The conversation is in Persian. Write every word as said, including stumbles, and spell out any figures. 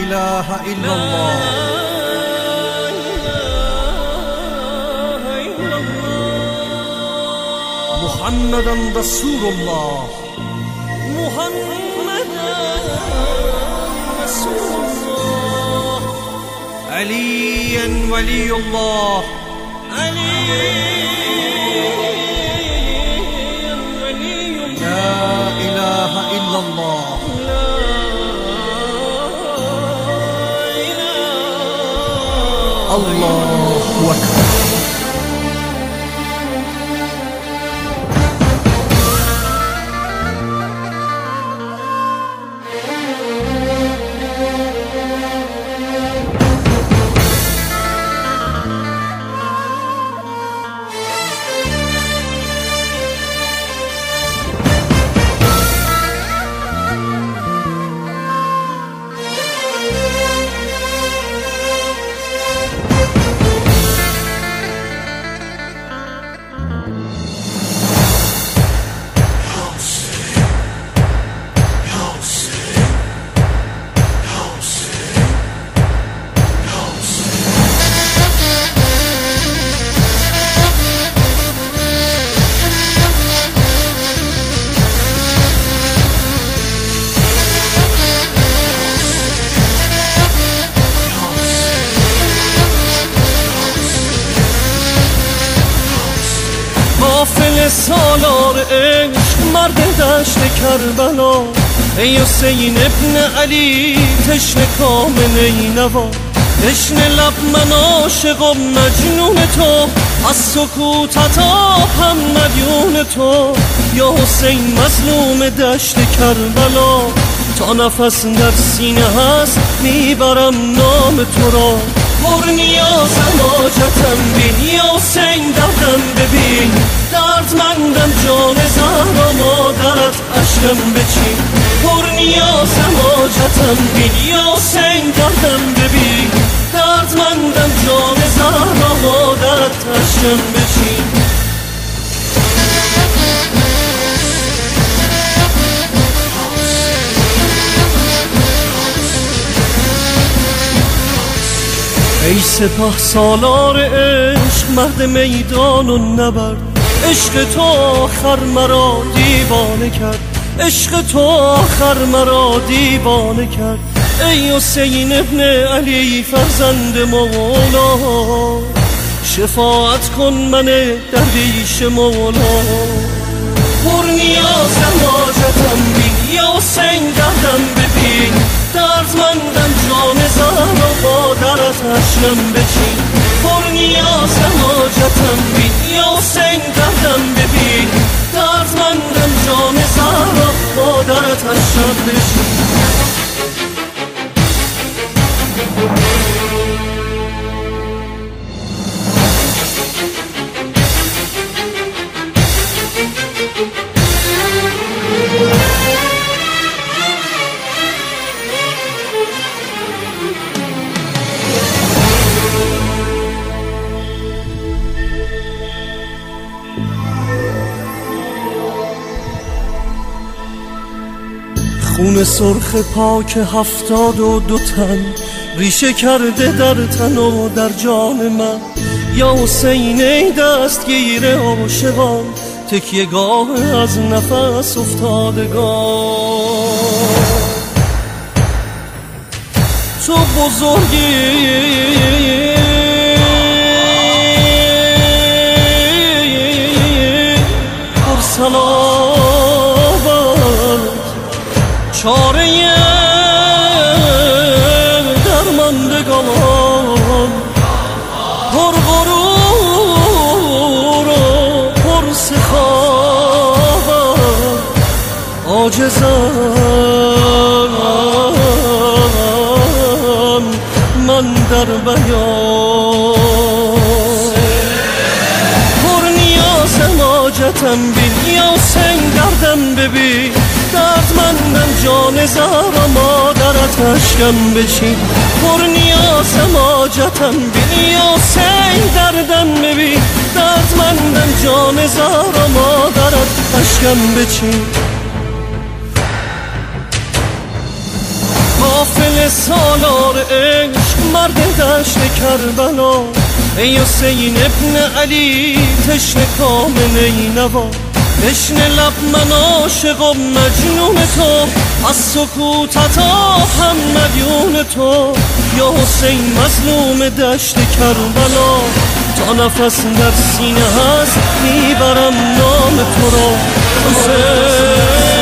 إله إلا الله محمد رسول الله محمد رسول الله علي ولي الله علي ولي الله لا إله إلا الله الله أكبر. قافل سالار عشق مرد دشت کربلا ای حسین ابن علی تشنه کامل نوا تشنه لب من عاشق و مجنون تو از سکوتت آبم مدیون تو یا حسین مظلوم دشت کربلا تا نفس در سینه هست میبرم نام تو را پر نیازم حاجتم بین یا حسین دردم ببین دردمندم جان زهرا مادرت عشقم بچین پر نیازم حاجتم بین یا حسین دردم ببین دردمندم جان زهرا مادرت عشقم بچین ای سپاه سالار عشق مرد میدان و نبرد عشق تو آخر مرا دیوانه کرد عشق تو آخر مرا دیوانه کرد ای حسین ابن علی فرزند مولا شفاعت کن من درویش مولا پر نیازم حاجتم بین یا حسین دردم ببین دردمندم جان زهرا مادرت عشقم بچین پر نیازم حاجتم بین یا حسین دردم ببین دردمندم جان زهرا مادرت عشقم بچین خون سرخ پاک هفتاد و دو تن ریشه کرده در تن و در جان من یا حسین ای دستگیر عاشقان تکیه گاه از نفس افتادگان تو بزرگی پر صلابت چاره درماندگان پر غرور و پر سخاوت عاجزم من در بیان پر نیازم حاجتم بین یا حسین دردم ببین دردمندم جان زهرا مادرت عشقم بچین پر نیازم حاجتم بین یا حسین دردم ببین دردمندم جان زهرا مادرت عشقم بچین قافل سالار عشق مرد دشت کربلا، ای حسین ابن علی تشنه کام نینوا، تشنه لب من عاشق و مجنون تو، از سکوتت آهم مدیون تو، یا حسین مظلوم دشت کربلا، تا نفس در سینه هست میبرم نام تو را حسین.